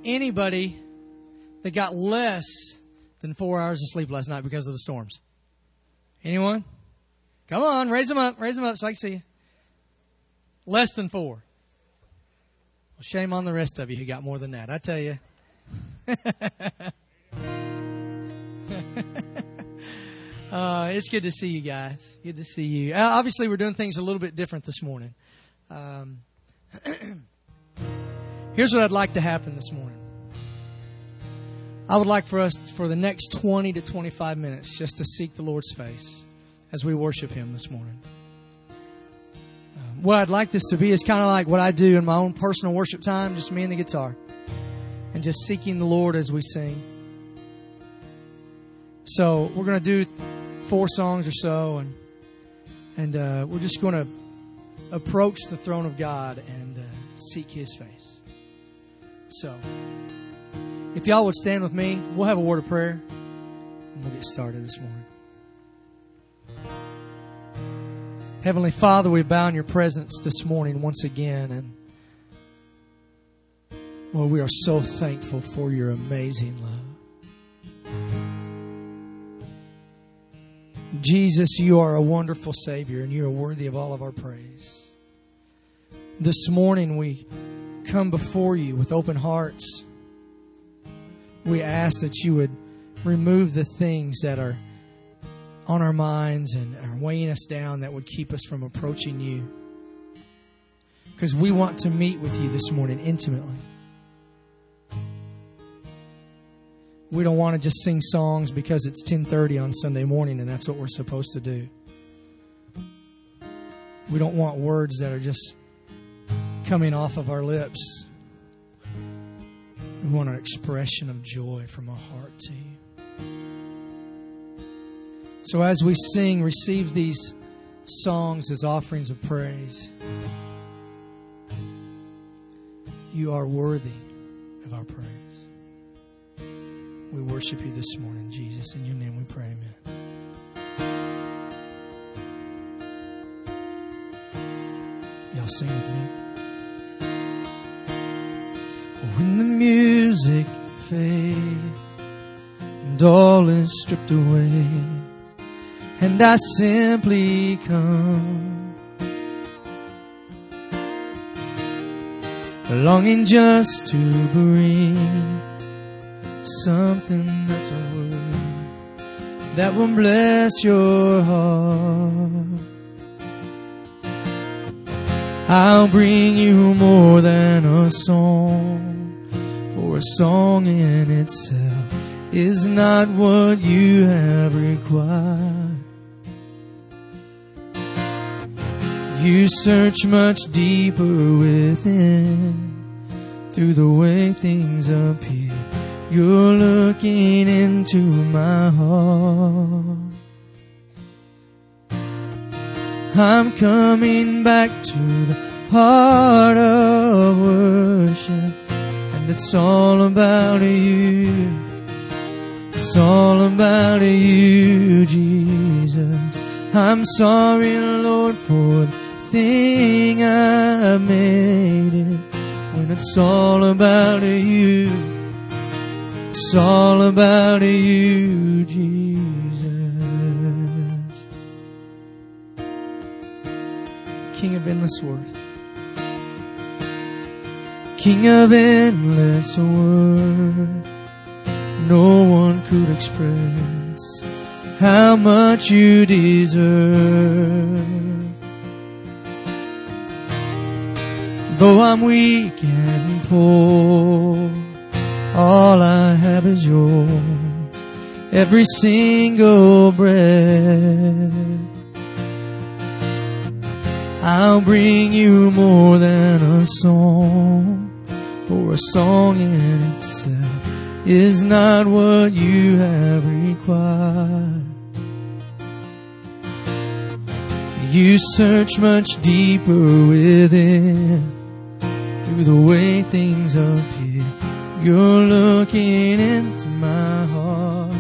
anybody that got less than 4 hours of sleep last night because of the storms? Anyone? Come on, raise them up so I can see you. Less than 4. Well, shame on the rest of you who got more than that, I tell you. It's good to see you guys. Good to see you. Obviously, we're doing things a little bit different this morning. Here's what I'd like to happen this morning. I would like for us, for the next 20 to 25 minutes, just to seek the Lord's face as we worship Him this morning. What I'd like this to be is kind of like what I do in my own personal worship time, just me and the guitar, and just seeking the Lord as we sing. So we're going to do 4 songs or so, and we're just going to approach the throne of God and seek His face. So, if y'all would stand with me, we'll have a word of prayer, and we'll get started this morning. Heavenly Father, we bow in Your presence this morning once again, and Lord, we are so thankful for Your amazing love. Jesus, You are a wonderful Savior, and You are worthy of all of our praise. This morning we come before You with open hearts. We ask that You would remove the things that are on our minds and are weighing us down that would keep us from approaching You. Because we want to meet with You this morning intimately. We don't want to just sing songs because it's 10:30 on Sunday morning and that's what we're supposed to do. We don't want words that are just coming off of our lips. We want an expression of joy from our heart to You. So as we sing, receive these songs as offerings of praise. You are worthy of our praise. We worship You this morning, Jesus. In Your name we pray, amen. Y'all sing with me. When the music fades and all is stripped away, and I simply come, longing just to bring something that's a word that will bless Your heart. I'll bring You more than a song, for a song in itself is not what You have required. You search much deeper within, through the way things appear. You're looking into my heart. I'm coming back to the heart of worship, and it's all about You. It's all about You, Jesus. I'm sorry, Lord, for the thing I made it, when it's all about You. It's all about You, Jesus. King of endless worth. King of endless worth. No one could express how much You deserve. Though I'm weak and poor, all I have is Yours, every single breath. I'll bring You more than a song, for a song in itself is not what You have required. You search much deeper within, through the way things appear. You're looking into my heart.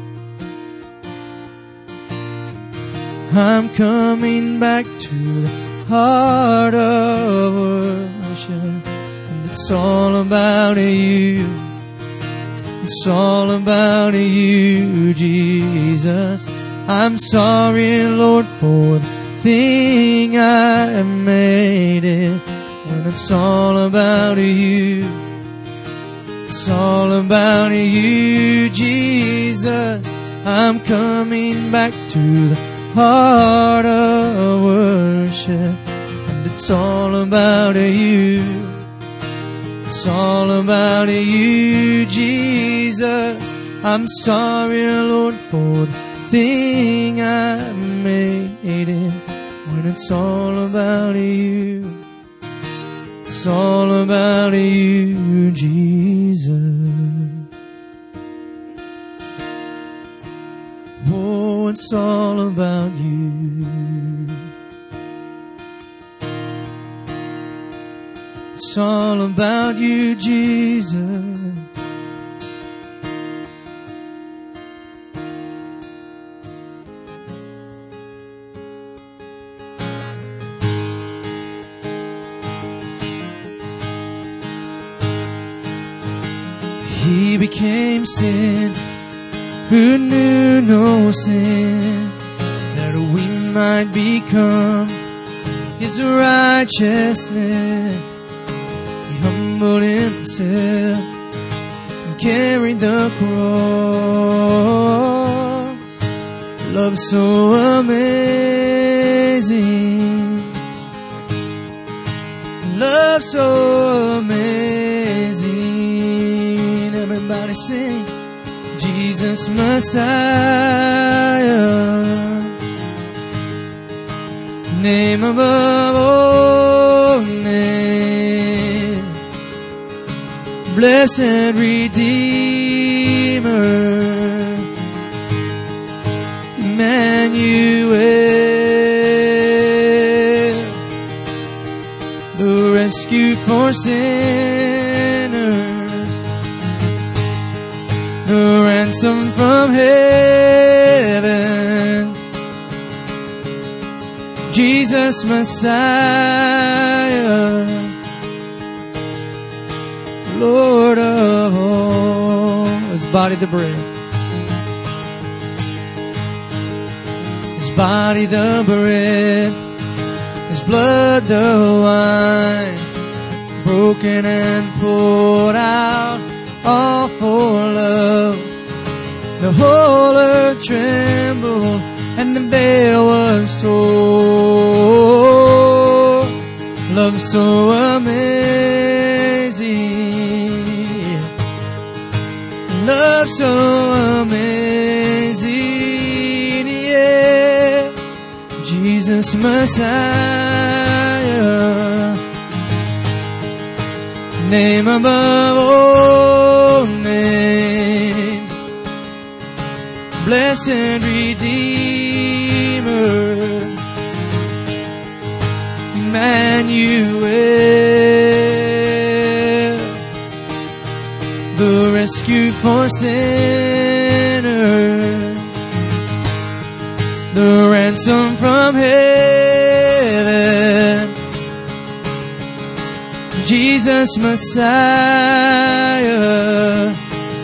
I'm coming back to the heart of worship, And it's all about you. It's all about you, Jesus. I'm sorry, Lord, for the thing I made it. When it's all about you. It's all about you, Jesus. I'm coming back to the heart of worship. And it's all about you. It's all about you, Jesus. I'm sorry, Lord, for the thing I made it. When it's all about you. It's all about you, Jesus. Oh, it's all about you. It's all about you, Jesus. He became sin who knew no sin, that we might become His righteousness. He humbled Himself and carried the cross. Love so amazing, love so amazing. Everybody sing, Jesus Messiah, name above all names, blessed Redeemer, Emmanuel, the rescue for sinners, the ransom from heaven, Jesus Messiah, Lord of all. His body the bread, His body the bread, His blood the wine, broken and poured out, all for love. The whole earth trembled and the veil was torn. Love so amazing, love so amazing, yeah. Jesus Messiah, name above all names, blessed Redeemer, Emmanuel, the rescue for sinners, the ransom from heaven, Jesus Messiah,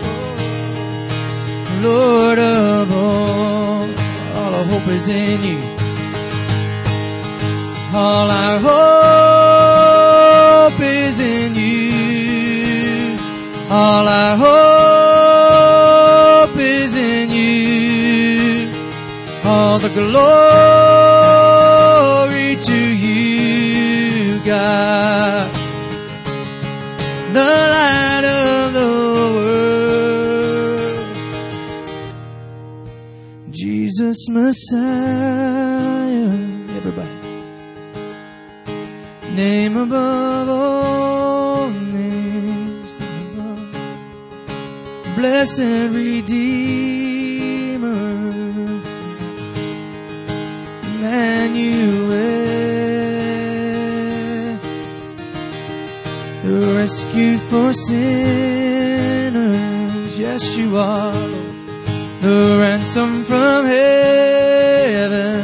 Lord of all. All our hope is in you. All our hope is in you. All our hope is in you. All the glory to you, God, the light of the world, Jesus Messiah. Everybody. Name above all names, name above. Blessed Redeemer, Emmanuel, the rescue for sinners. Yes, you are, the ransom from heaven,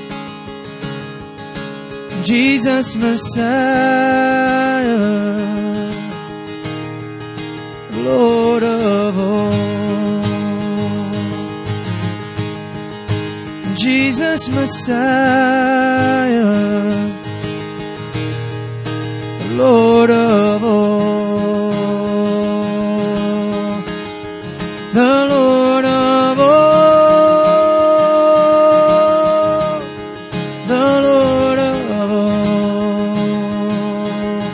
Jesus Messiah, Jesus Messiah, Lord of all, the Lord of all, the Lord of all.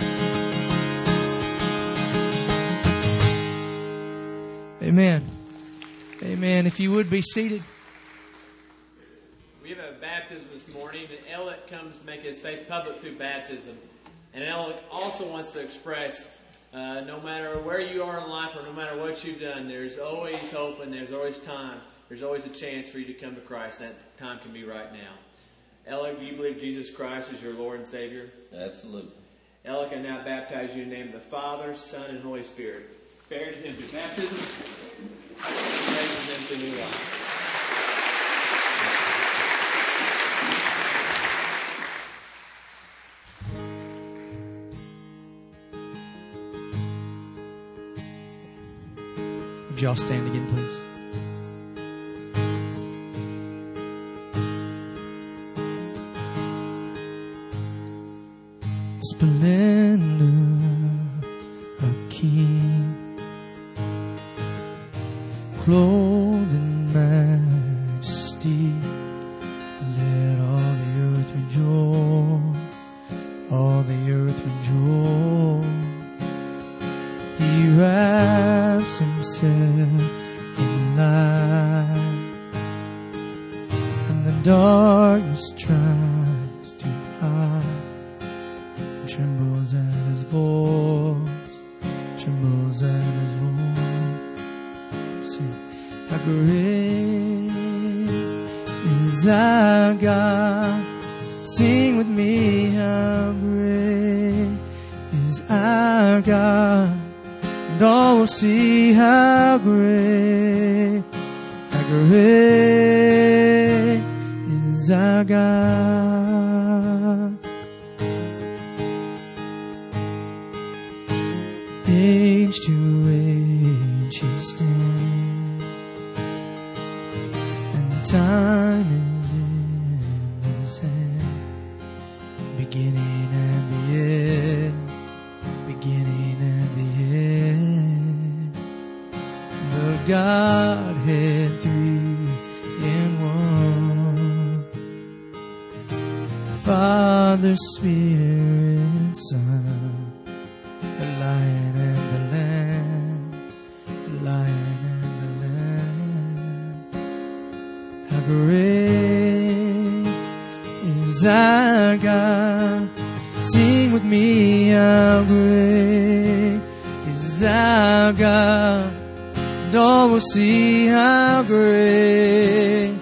Amen. Amen. If you would be seated. We have a baptism this morning, and Elliot comes to make his faith public through baptism. And Elliot also wants to express, no matter where you are in life or no matter what you've done, there's always hope and there's always time. There's always a chance for you to come to Christ. That time can be right now. Elliot, do you believe Jesus Christ is your Lord and Savior? Absolutely. Elliot, I now baptize you in the name of the Father, Son, and Holy Spirit. Buried him through baptism, raised him to new life. Would y'all stand again, please? Splendor of King, clothed in majesty, let all the earth rejoice, all the earth rejoice. He wraps himself in light, and the darkness tries to hide. Trembles at his voice, trembles at his voice. Sing, how great is our God. Sing with me, how great is our God. And all will see how great is our God. Age to age he stands, and time is in his hand. Beginning and the end, beginning and the end. The Godhead three in one. Father, Spirit, and Son. The Lion and the Lamb, the Lion and the Lamb. How great is our God. Sing with me, how great is our God. And all will see how great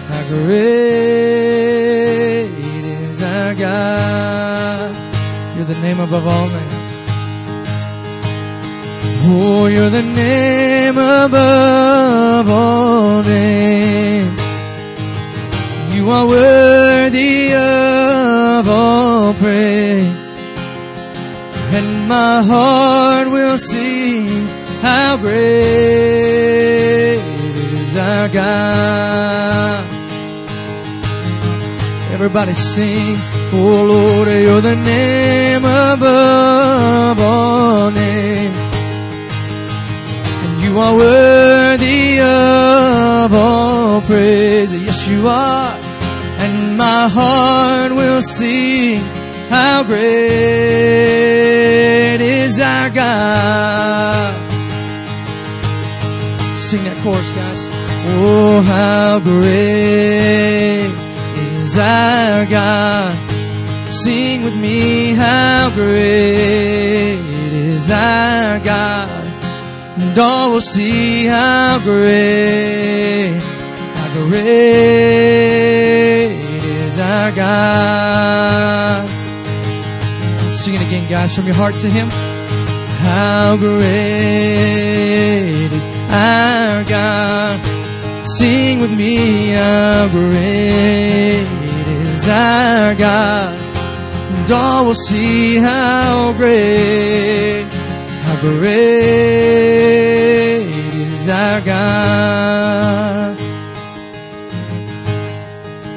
is our God. You're the name above all names. Oh, you're the name above all names. You are worthy of all praise. And my heart will sing how great is our God. Everybody sing, oh Lord, you're the name above all names. You are worthy of all praise. Yes, you are. And my heart will sing how great is our God. Sing that chorus, guys. Oh, how great is our God. Sing with me, how great is our God. And all will see how great is our God. Sing it again, guys, from your heart to Him. How great is our God. Sing with me, how great is our God. And all will see how great is our God.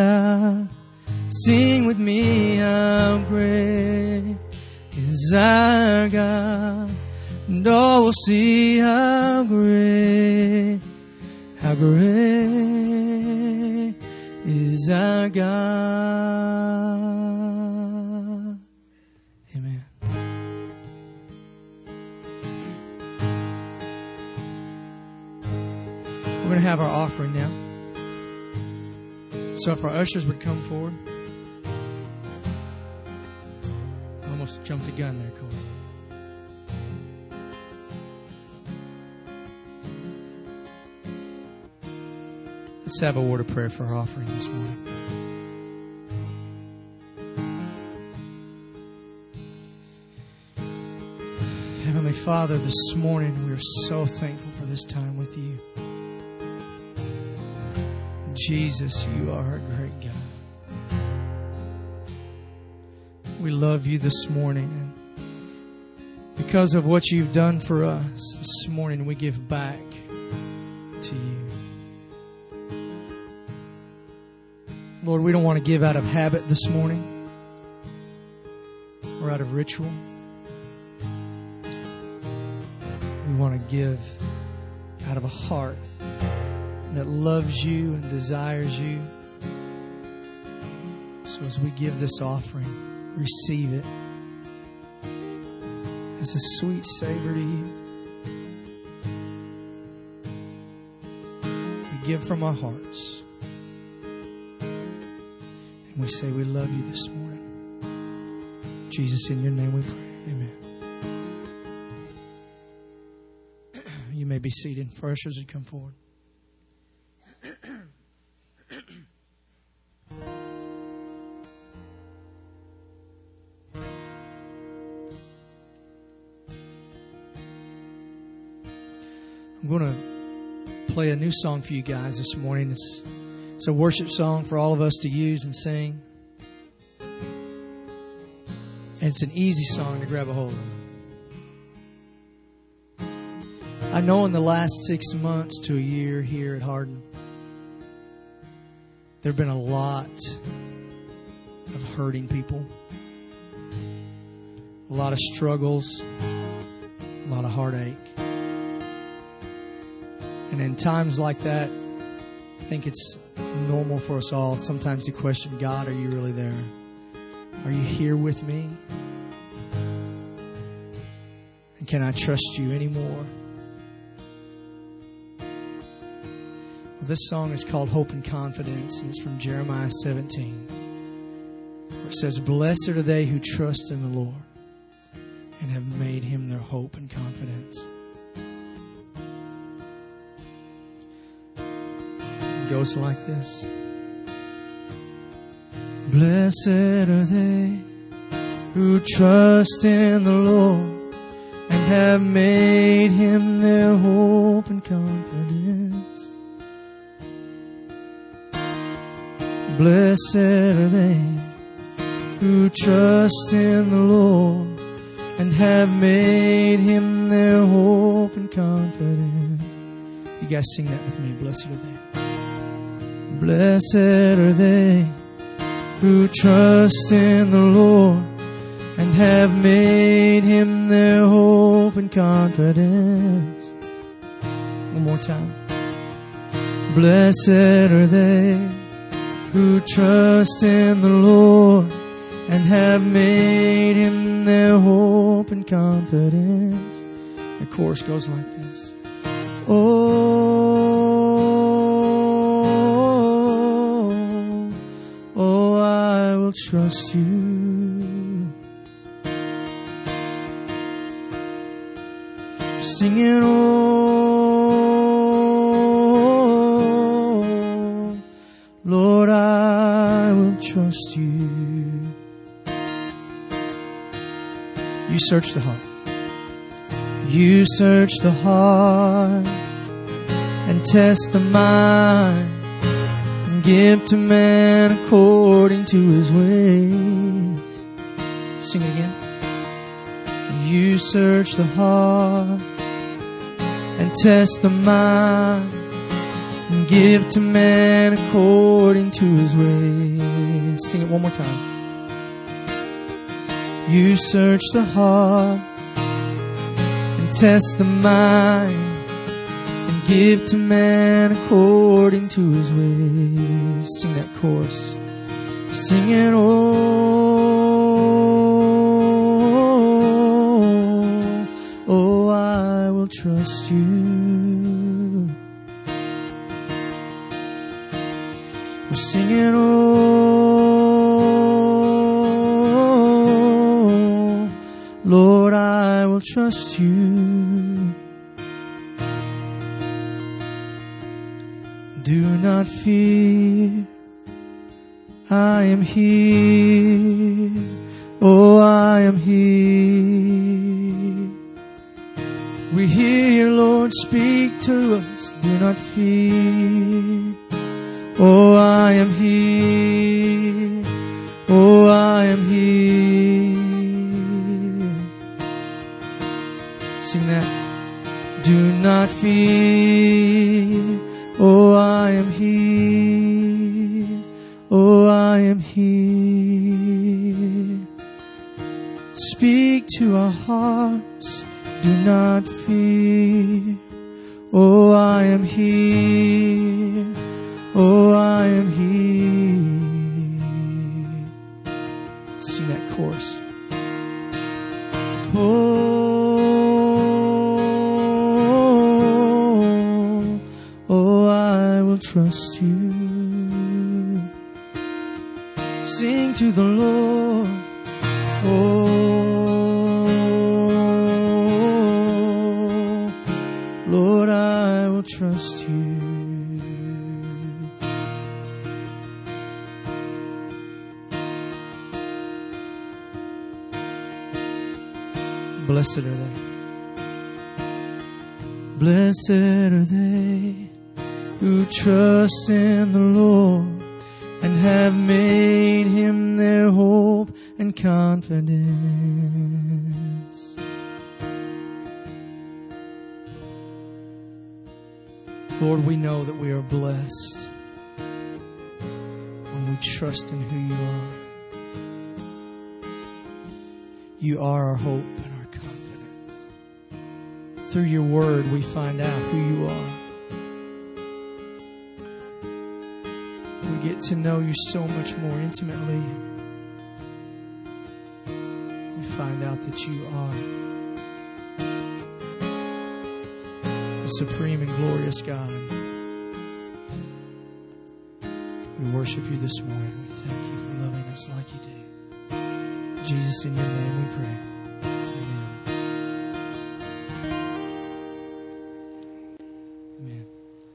God. Sing with me, how great is our God. And all will see how great is our God. Amen. We're going to have our offering now. So if our ushers would come forward. I almost jumped the gun there, Corey. Let's have a word of prayer for our offering this morning. Heavenly Father, this morning we are so thankful for this time with you. Jesus, you are a great God. We love you this morning, and because of what you've done for us this morning, we give back to you. Lord, we don't want to give out of habit this morning or out of ritual. We want to give out of a heart that loves you and desires you. So as we give this offering, receive it as a sweet savor to you. We give from our hearts. And we say we love you this morning. Jesus, in your name we pray. Amen. You may be seated. For ushers would come forward. I'm going to play a new song for you guys this morning. It's a worship song for all of us to use and sing. And it's an easy song to grab a hold of. I know in the last 6 months to a year here at Hardin, there have been a lot of hurting people, a lot of struggles, a lot of heartache. And in times like that, I think it's normal for us all sometimes to question, God, are you really there? Are you here with me? And can I trust you anymore? Well, this song is called Hope and Confidence, and it's from Jeremiah 17, where it says, "Blessed are they who trust in the Lord and have made him their hope and confidence." It goes like this. Blessed are they who trust in the Lord and have made him their hope and confidence. Blessed are they who trust in the Lord and have made him their hope and confidence. You guys sing that with me. Blessed are they. Blessed are they who trust in the Lord and have made him their hope and confidence. One more time. Blessed are they who trust in the Lord and have made him their hope and confidence. The chorus goes like this. Oh, I will trust you. Singing, oh, Lord, I will trust you. You search the heart. You search the heart and test the mind and give to man according to his ways. Sing it again. You search the heart and test the mind and give to man according to his ways. Sing it one more time. You search the heart and test the mind and give to man according to his ways. Sing that chorus. Sing it, oh, I will trust you. We're singing, oh, Lord, I will trust you. Do not fear, I am here. Oh, I am here. We hear you, Lord, speak to us. Do not fear. Oh, I am here. Oh, I am here. Sing that. Do not fear. Oh, I am here. Oh, I am here. Speak to our hearts. Do not fear. Oh, I am here. Oh, I am here. Sing that chorus. Oh, I will trust you. Sing to the Lord. Oh, Lord, I will trust you. Blessed are they. Blessed are they who trust in the Lord and have made Him their hope and confidence. Lord, we know that we are blessed when we trust in who you are. You are our hope and our confidence. Through your word, we find out who you are. We get to know you so much more intimately. We find out that you are the supreme and glorious God. We worship you this morning. We thank you for loving us like you do. Jesus, in your name we pray. Amen. Amen.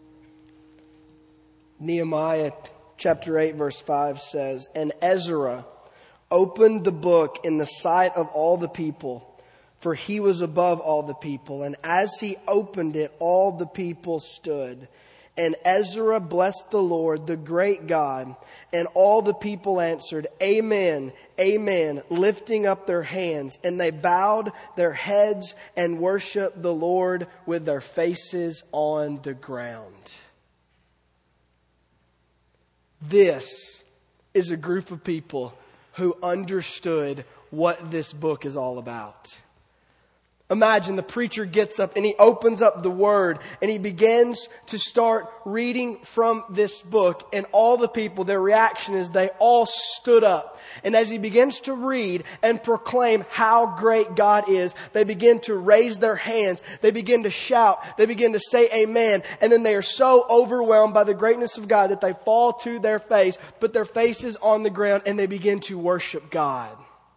Nehemiah chapter 8 verse 5 says, "And Ezra opened the book in the sight of all the people, for he was above all the people. And as he opened it, all the people stood. And Ezra blessed the Lord, the great God. And all the people answered, Amen, Amen, lifting up their hands. And they bowed their heads and worshiped the Lord with their faces on the ground." This is a group of people who understood what this book is all about. Imagine the preacher gets up and he opens up the Word and he begins to start reading from this book, and all the people, their reaction is they all stood up. And as he begins to read and proclaim how great God is, they begin to raise their hands, they begin to shout, they begin to say amen, and then they are so overwhelmed by the greatness of God that they fall to their face, put their faces on the ground, and they begin to worship God.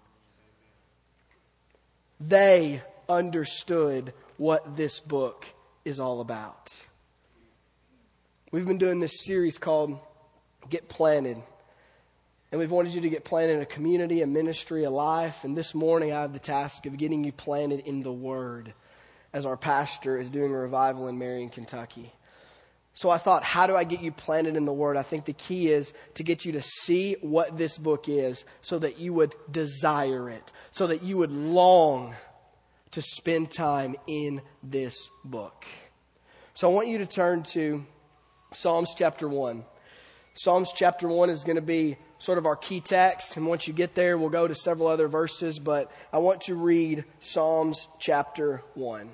They understood what this book is all about. We've been doing this series called Get Planted. And we've wanted you to get planted in a community, a ministry, a life. And this morning I have the task of getting you planted in the Word, as our pastor is doing a revival in Marion, Kentucky. So I thought, how do I get you planted in the Word? I think the key is to get you to see what this book is so that you would desire it, so that you would long to spend time in this book. So I want you to turn to Psalms chapter 1. Psalms chapter 1 is going to be sort of our key text. And once you get there, we'll go to several other verses. But I want to read Psalms chapter 1.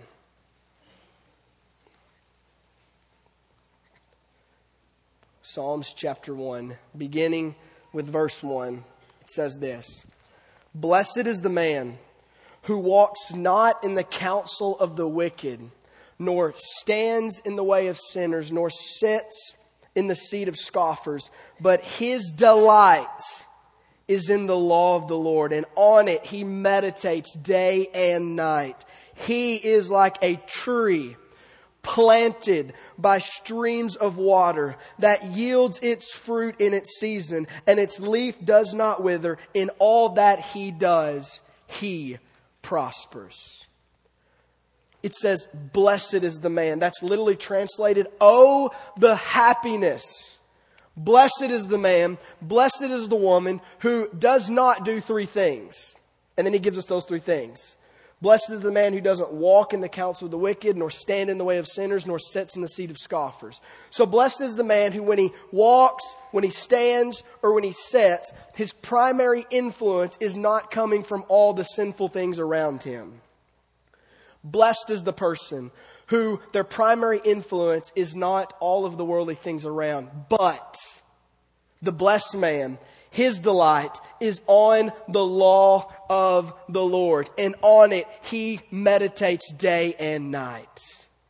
Psalms chapter 1, beginning with verse 1. It says this: Blessed is the man who walks not in the counsel of the wicked, nor stands in the way of sinners, nor sits in the seat of scoffers, but his delight is in the law of the Lord, and on it he meditates day and night. He is like a tree planted by streams of water that yields its fruit in its season, and its leaf does not wither. In all that he does, he prospers. It says, blessed is the man. That's literally translated, oh, the happiness. Blessed is the man, blessed is the woman who does not do three things. And then he gives us those three things. Blessed is the man who doesn't walk in the counsel of the wicked, nor stand in the way of sinners, nor sits in the seat of scoffers. So blessed is the man who, when he walks, when he stands, or when he sits, his primary influence is not coming from all the sinful things around him. Blessed is the person who their primary influence is not all of the worldly things around, but the blessed man, his delight is on the law of the Lord, and on it he meditates day and night.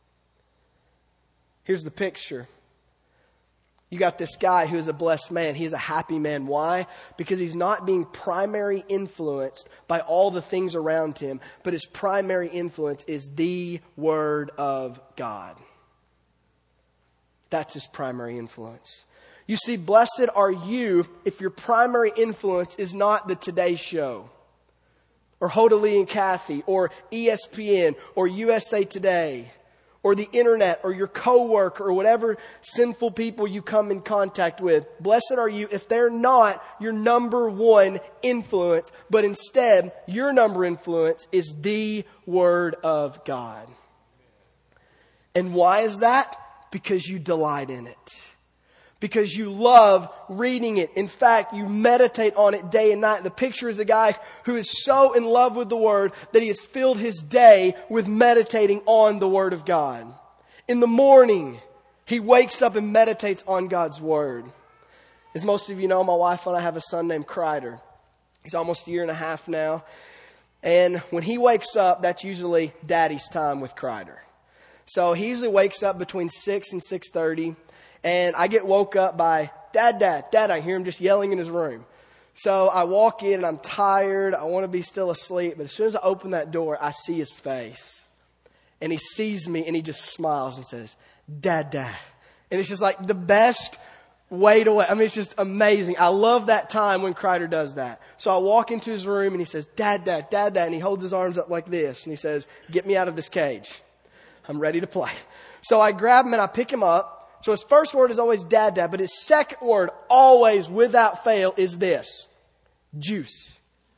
Here's the picture. You got this guy who is a blessed man. He's a happy man. Why? Because he's not being primary influenced by all the things around him, but his primary influence is the Word of God. That's his primary influence. You see, blessed are you if your primary influence is not the Today Show, or Hoda Lee and Kathy, or ESPN, or USA Today, or the internet, or your coworker, or whatever sinful people you come in contact with. Blessed are you if they're not your number one influence, but instead your number influence is the Word of God. And why is that? Because you delight in it. Because you love reading it. In fact, you meditate on it day and night. The picture is a guy who is so in love with the Word that he has filled his day with meditating on the Word of God. In the morning, he wakes up and meditates on God's Word. As most of you know, my wife and I have a son named Kreider. He's almost a year and a half now. And when he wakes up, that's usually Daddy's time with Kreider. So he usually wakes up between 6 and 6:30. And I get woke up by, Dad. I hear him just yelling in his room. So I walk in and I'm tired. I want to be still asleep. But as soon as I open that door, I see his face. And he sees me and he just smiles and says, Dad. And it's just like the best way to wait. I mean, it's just amazing. I love that time when Kreider does that. So I walk into his room and he says, Dad. And he holds his arms up like this. And he says, get me out of this cage. I'm ready to play. So I grab him and I pick him up. So his first word is always Dad, but his second word, always without fail, is this: juice.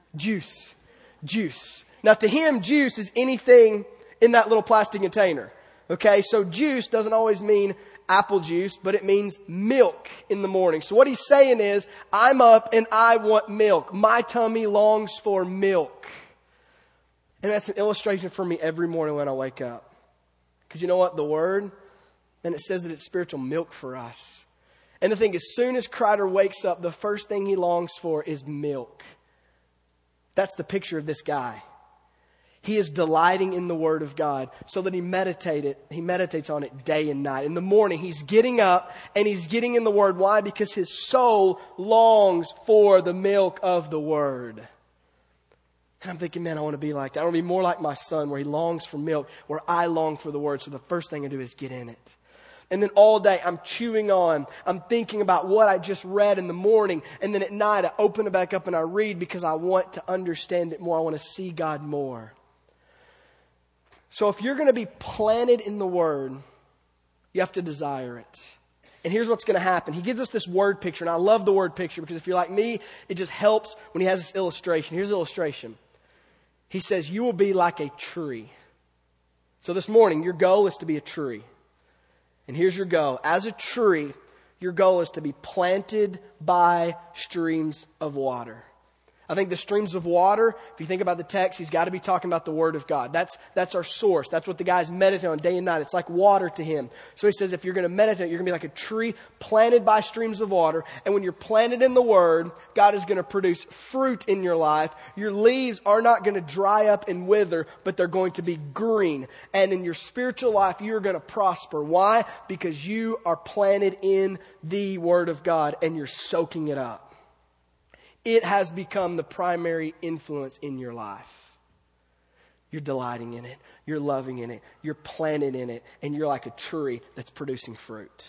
Now to him, juice is anything in that little plastic container. Okay, so juice doesn't always mean apple juice, but it means milk in the morning. So what he's saying is, I'm up and I want milk. My tummy longs for milk. And that's an illustration for me every morning when I wake up. Because you know what? The Word, and it says that it's spiritual milk for us. And the thing, as soon as Kreider wakes up, the first thing he longs for is milk. That's the picture of this guy. He is delighting in the Word of God so that he meditates on it day and night. In the morning, he's getting up and he's getting in the Word. Why? Because his soul longs for the milk of the Word. And I'm thinking, man, I want to be like that. I want to be more like my son, where he longs for milk, where I long for the Word. So the first thing I do is get in it. And then all day I'm chewing on, I'm thinking about what I just read in the morning. And then at night I open it back up and I read because I want to understand it more. I want to see God more. So if you're going to be planted in the Word, you have to desire it. And here's what's going to happen. He gives us this word picture. And I love the word picture because if you're like me, it just helps when he has this illustration. Here's the illustration. He says, you will be like a tree. So this morning, your goal is to be a tree. And here's your goal. As a tree, your goal is to be planted by streams of water. I think the streams of water, if you think about the text, he's got to be talking about the Word of God. That's our source. That's what the guys meditate on day and night. It's like water to him. So he says if you're going to meditate, you're going to be like a tree planted by streams of water. And when you're planted in the Word, God is going to produce fruit in your life. Your leaves are not going to dry up and wither, but they're going to be green. And in your spiritual life, you're going to prosper. Why? Because you are planted in the Word of God and you're soaking it up. It has become the primary influence in your life. You're delighting in it. You're loving in it. You're planted in it. And you're like a tree that's producing fruit.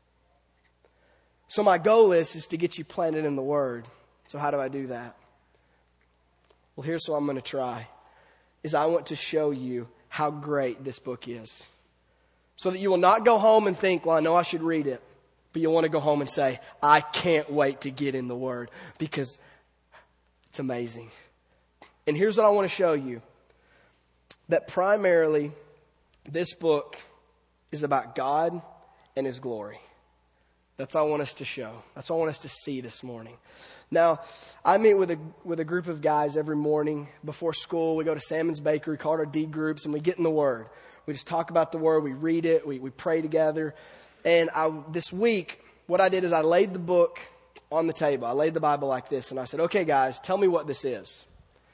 So my goal is to get you planted in the Word. So how do I do that? Well, here's what I'm going to try. I want to show you how great this book is. So that you will not go home and think, well, I know I should read it. But you'll want to go home and say, I can't wait to get in the Word because it's amazing. And here's what I want to show you. That primarily, this book is about God and His glory. That's what I want us to show. That's what I want us to see this morning. Now, I meet with a group of guys every morning before school. We go to Salmon's Bakery, call it our D groups, and we get in the Word. We just talk about the Word. We read it. We pray together. And this week, what I did is I laid the book on the table. I laid the Bible like this. And I said, okay, guys, tell me what this is.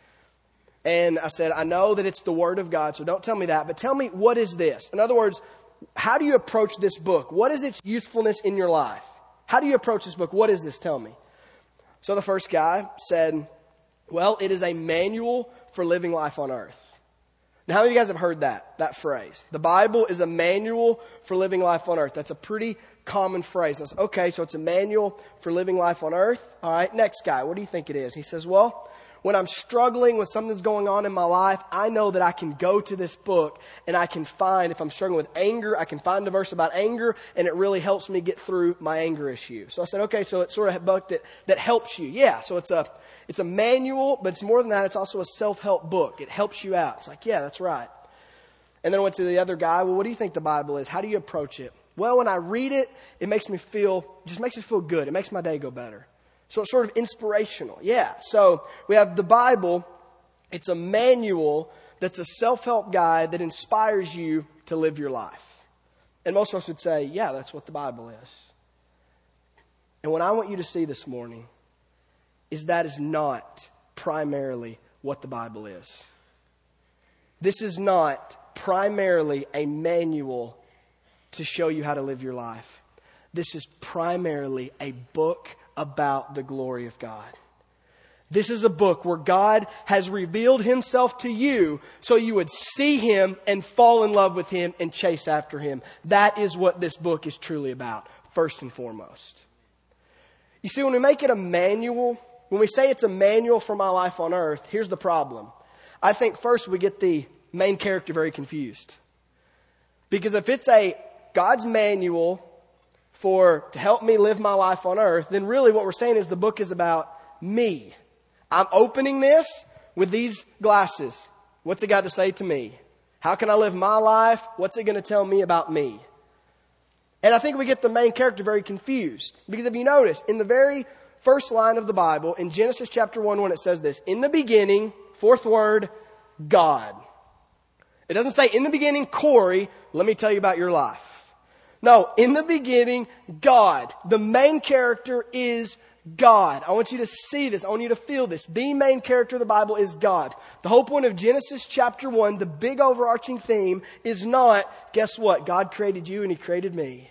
And I said, I know that it's the Word of God, so don't tell me that. But tell me, what is this? In other words, how do you approach this book? What is its usefulness in your life? How do you approach this book? What is this? Tell me. So the first guy said, well, it is a manual for living life on earth. Now, how many of you guys have heard that phrase? The Bible is a manual for living life on earth. That's a pretty common phrase. I said, okay, so it's a manual for living life on earth. All right, next guy, what do you think it is? He says, well, when I'm struggling with something that's going on in my life, I know that I can go to this book and I can find, if I'm struggling with anger, I can find a verse about anger and it really helps me get through my anger issue. So I said, okay, so it's sort of a book that helps you. Yeah, so it's a manual, but it's more than that. It's also a self-help book. It helps you out. It's like, yeah, that's right. And then I went to the other guy. Well, what do you think the Bible is? How do you approach it? Well, when I read it, it makes me feel good. It makes my day go better. So it's sort of inspirational. Yeah. So we have the Bible. It's a manual that's a self-help guide that inspires you to live your life. And most of us would say, yeah, that's what the Bible is. And what I want you to see this morning is that is not primarily what the Bible is. This is not primarily a manual to show you how to live your life. This is primarily a book about the glory of God. This is a book where God has revealed Himself to you so you would see Him and fall in love with Him and chase after Him. That is what this book is truly about, first and foremost. You see, when we make it a manual, when we say it's a manual for my life on earth, here's the problem. I think first we get the main character very confused. Because if it's God's manual to help me live my life on earth, then really what we're saying is the book is about me. I'm opening this with these glasses. What's it got to say to me? How can I live my life? What's it going to tell me about me? And I think we get the main character very confused. Because if you notice, in the very first line of the Bible, in Genesis chapter 1, when it says this, in the beginning, fourth word, God. It doesn't say, in the beginning, Corey, let me tell you about your life. No, in the beginning, God. The main character is God. I want you to see this. I want you to feel this. The main character of the Bible is God. The whole point of Genesis chapter 1, the big overarching theme is not, guess what? God created you and He created me.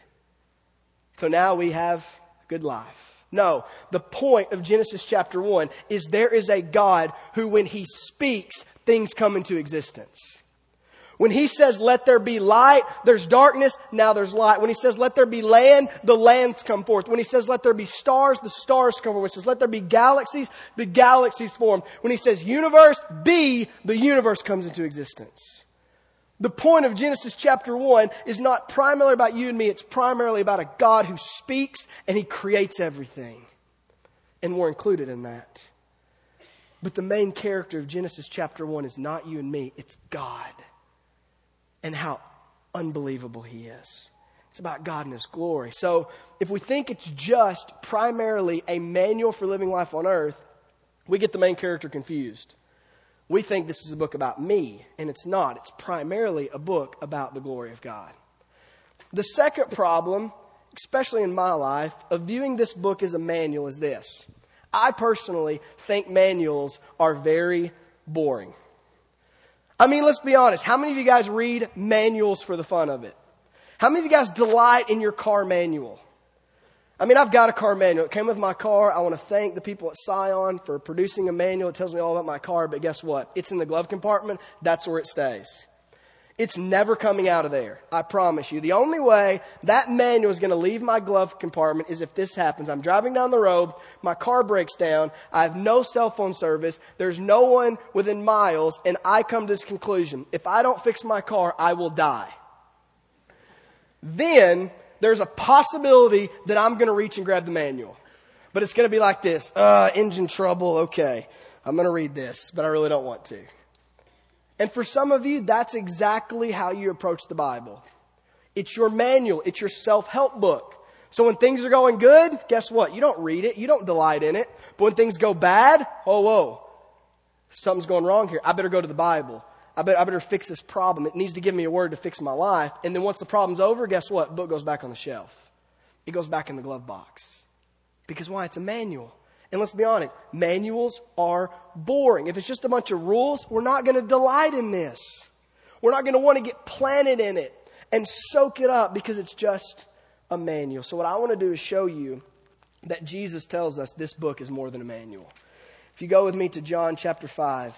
So now we have a good life. No, the point of Genesis chapter 1 is there is a God who, when He speaks, things come into existence. When He says, let there be light, there's darkness, now there's light. When He says, let there be land, the lands come forth. When He says, let there be stars, the stars come forth. When He says, let there be galaxies, the galaxies form. When He says, universe, be, the universe comes into existence. The point of Genesis chapter 1 is not primarily about you and me. It's primarily about a God who speaks and He creates everything. And we're included in that. But the main character of Genesis chapter 1 is not you and me. It's God. And how unbelievable He is. It's about God and His glory. So if we think it's just primarily a manual for living life on earth, we get the main character confused. We think this is a book about me, and it's not. It's primarily a book about the glory of God. The second problem, especially in my life, of viewing this book as a manual is this. I personally think manuals are very boring. I mean, let's be honest. How many of you guys read manuals for the fun of it? How many of you guys delight in your car manual? I mean, I've got a car manual. It came with my car. I want to thank the people at Scion for producing a manual. It tells me all about my car, but guess what? It's in the glove compartment. That's where it stays. It's never coming out of there. I promise you. The only way that manual is going to leave my glove compartment is if this happens. I'm driving down the road. My car breaks down. I have no cell phone service. There's no one within miles. And I come to this conclusion. If I don't fix my car, I will die. Then there's a possibility that I'm going to reach and grab the manual. But it's going to be like this. Engine trouble. Okay. I'm going to read this, but I really don't want to. And for some of you, that's exactly how you approach the Bible. It's your manual. It's your self-help book. So when things are going good, guess what? You don't read it. You don't delight in it. But when things go bad, whoa. Something's going wrong here. I better go to the Bible. I better fix this problem. It needs to give me a word to fix my life. And then once the problem's over, guess what? The book goes back on the shelf. It goes back in the glove box. Because why? It's a manual. And let's be honest, manuals are boring. If it's just a bunch of rules, we're not going to delight in this. We're not going to want to get planted in it and soak it up because it's just a manual. So what I want to do is show you that Jesus tells us this book is more than a manual. If you go with me to John chapter 5,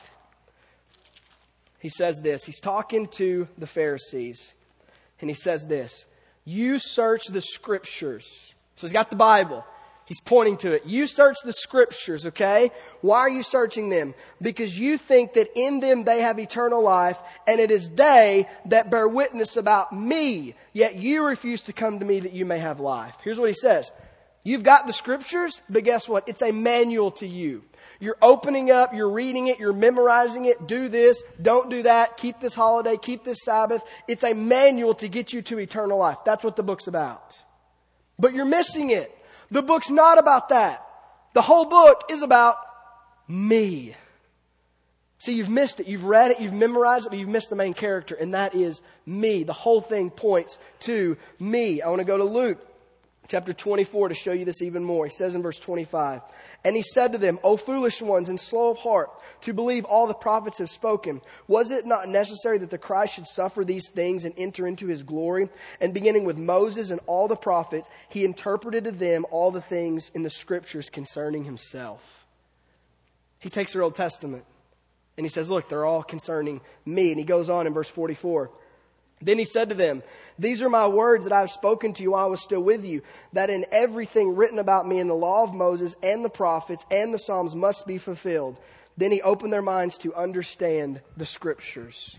he says this. He's talking to the Pharisees, and he says this. You search the Scriptures. So he's got the Bible. He's pointing to it. You search the Scriptures, okay? Why are you searching them? Because you think that in them they have eternal life, and it is they that bear witness about me. Yet you refuse to come to me that you may have life. Here's what he says. You've got the Scriptures, but guess what? It's a manual to you. You're opening up, you're reading it, you're memorizing it. Do this, don't do that. Keep this holiday, keep this Sabbath. It's a manual to get you to eternal life. That's what the book's about. But you're missing it. The book's not about that. The whole book is about me. See, you've missed it. You've read it. You've memorized it, but you've missed the main character, and that is me. The whole thing points to me. I want to go to Luke chapter 24 to show you this even more. He says in verse 25, and he said to them, O foolish ones and slow of heart, to believe all the prophets have spoken. Was it not necessary that the Christ should suffer these things and enter into his glory? And beginning with Moses and all the prophets, he interpreted to them all the things in the Scriptures concerning himself. He takes their Old Testament and he says, look, they're all concerning me. And he goes on in verse 44. Then he said to them, these are my words that I have spoken to you while I was still with you, that in everything written about me in the law of Moses and the prophets and the Psalms must be fulfilled. Then he opened their minds to understand the Scriptures.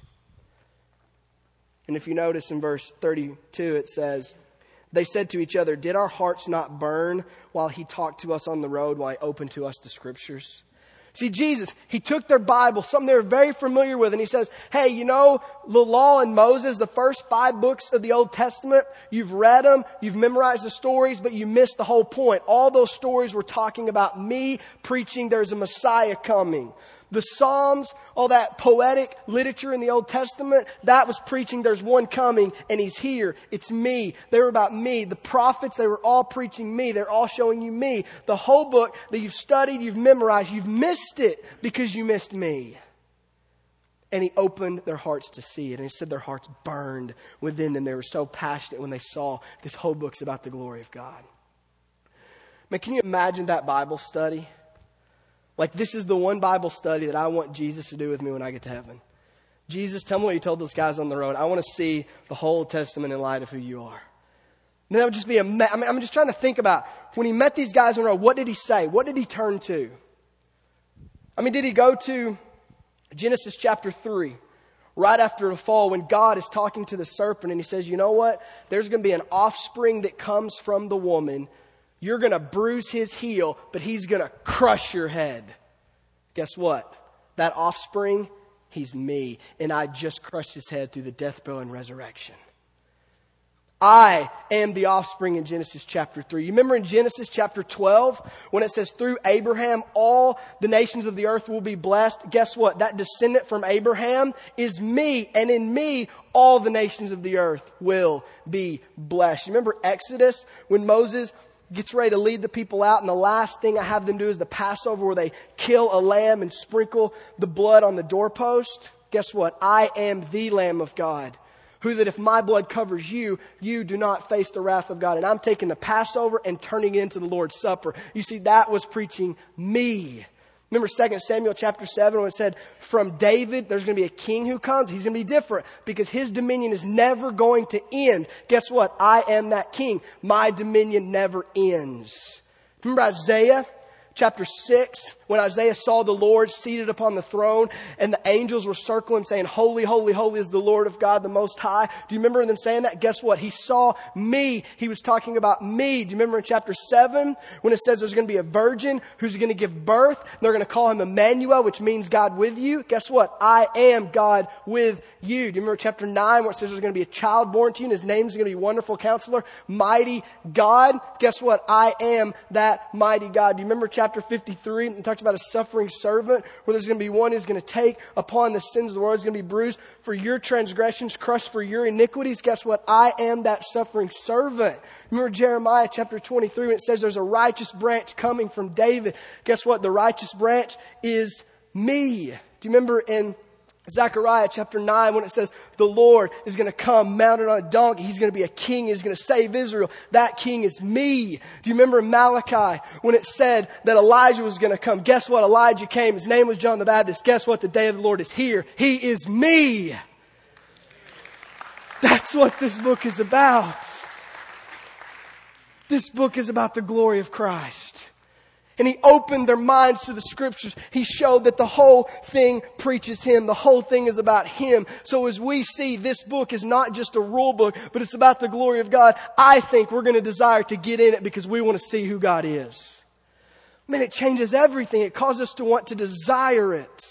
And if you notice in verse 32, it says, they said to each other, did our hearts not burn while he talked to us on the road, while he opened to us the Scriptures? See, Jesus, he took their Bible, something they were very familiar with, and he says, hey, you know, the law and Moses, the first 5 books of the Old Testament, you've read them, you've memorized the stories, but you missed the whole point. All those stories were talking about me preaching there's a Messiah coming. The Psalms, all that poetic literature in the Old Testament, that was preaching there's one coming and he's here. It's me. They were about me. The prophets, they were all preaching me. They're all showing you me. The whole book that you've studied, you've memorized, you've missed it because you missed me. And he opened their hearts to see it. And he said their hearts burned within them. They were so passionate when they saw this whole book's about the glory of God. Man, can you imagine that Bible study? Like, this is the one Bible study that I want Jesus to do with me when I get to heaven. Jesus, tell me what you told those guys on the road. I want to see the whole Testament in light of who you are. And that would just be I'm just trying to think about when he met these guys on the road, what did he say? What did he turn to? I mean, did he go to Genesis chapter 3, right after the fall, when God is talking to the serpent and he says, you know what? There's going to be an offspring that comes from the woman. You're going to bruise his heel, but he's going to crush your head. Guess what? That offspring, he's me. And I just crushed his head through the death, burial, and resurrection. I am the offspring in Genesis chapter 3. You remember in Genesis chapter 12 when it says through Abraham all the nations of the earth will be blessed? Guess what? That descendant from Abraham is me, and in me all the nations of the earth will be blessed. You remember Exodus when Moses gets ready to lead the people out, and the last thing I have them do is the Passover where they kill a lamb and sprinkle the blood on the doorpost? Guess what? I am the Lamb of God, who that if my blood covers you, you do not face the wrath of God. And I'm taking the Passover and turning it into the Lord's Supper. You see, that was preaching me. Remember 2 Samuel chapter 7 when it said, from David, there's going to be a king who comes. He's going to be different because his dominion is never going to end. Guess what? I am that king. My dominion never ends. Remember Isaiah chapter 6, when Isaiah saw the Lord seated upon the throne and the angels were circling saying, holy, holy, holy is the Lord of God, the Most High. Do you remember them saying that? Guess what? He saw me. He was talking about me. Do you remember in chapter 7 when it says there's going to be a virgin who's going to give birth? They're going to call him Emmanuel, which means God with you. Guess what? I am God with you. Do you remember chapter 9 where it says there's going to be a child born to you and his name is going to be Wonderful Counselor, Mighty God? Guess what? I am that mighty God. Do you remember chapter 53? It talks about a suffering servant where there's going to be one who's going to take upon the sins of the world. He's going to be bruised for your transgressions, crushed for your iniquities. Guess what? I am that suffering servant. Remember Jeremiah chapter 23 when it says there's a righteous branch coming from David. Guess what? The righteous branch is me. Do you remember in Zechariah chapter 9 when it says the Lord is going to come mounted on a donkey. He's going to be a king. He's going to save Israel. That king is me. Do you remember in Malachi when it said that Elijah was going to come? Guess what? Elijah came. His name was John the Baptist. Guess what? The day of the Lord is here. He is me. That's what this book is about. This book is about the glory of Christ. And he opened their minds to the scriptures. He showed that the whole thing preaches him. The whole thing is about him. So as we see, this book is not just a rule book, but it's about the glory of God. I think we're going to desire to get in it because we want to see who God is. Man, it changes everything. It causes us to want to desire it.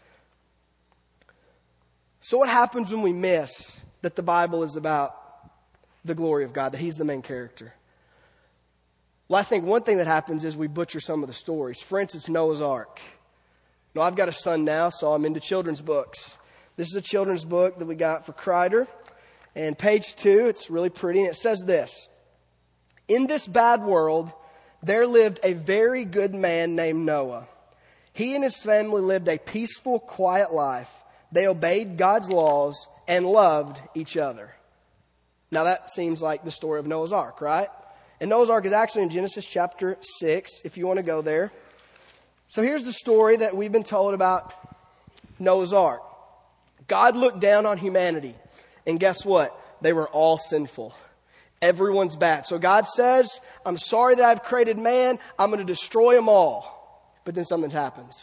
So what happens when we miss that the Bible is about the glory of God, that he's the main character? Well, I think one thing that happens is we butcher some of the stories. For instance, Noah's Ark. Now, I've got a son now, so I'm into children's books. This is a children's book that we got for Kreider. And page 2, it's really pretty, and it says this. In this bad world, there lived a very good man named Noah. He and his family lived a peaceful, quiet life. They obeyed God's laws and loved each other. Now, that seems like the story of Noah's Ark, right? And Noah's Ark is actually in Genesis chapter 6, if you want to go there. So here's the story that we've been told about Noah's Ark. God looked down on humanity, and guess what? They were all sinful. Everyone's bad. So God says, I'm sorry that I've created man. I'm going to destroy them all. But then something happens.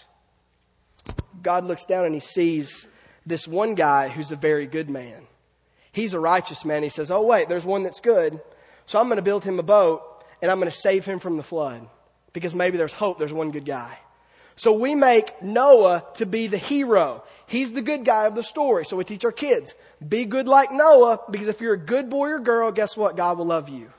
God looks down and he sees this one guy who's a very good man. He's a righteous man. He says, oh wait, there's one that's good. So I'm going to build him a boat and I'm going to save him from the flood because maybe there's hope. There's one good guy. So we make Noah to be the hero. He's the good guy of the story. So we teach our kids, be good like Noah, because if you're a good boy or girl, guess what? God will love you.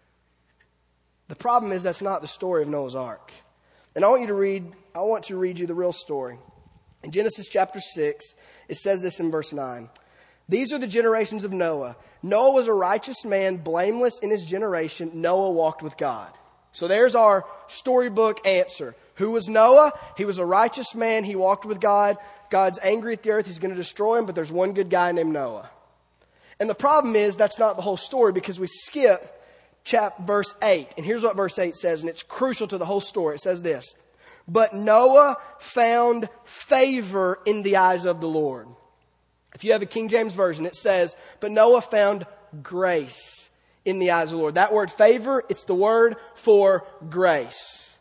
The problem is that's not the story of Noah's Ark. And I want to read you the real story. In Genesis chapter 6, it says this in verse 9. These are the generations of Noah. Noah was a righteous man, blameless in his generation. Noah walked with God. So there's our storybook answer. Who was Noah? He was a righteous man. He walked with God. God's angry at the earth. He's going to destroy him, but there's one good guy named Noah. And the problem is that's not the whole story because we skip verse 8. And here's what verse 8 says, and it's crucial to the whole story. It says this, but Noah found favor in the eyes of the Lord. If you have a King James Version, it says, but Noah found grace in the eyes of the Lord. That word favor, it's the word for grace.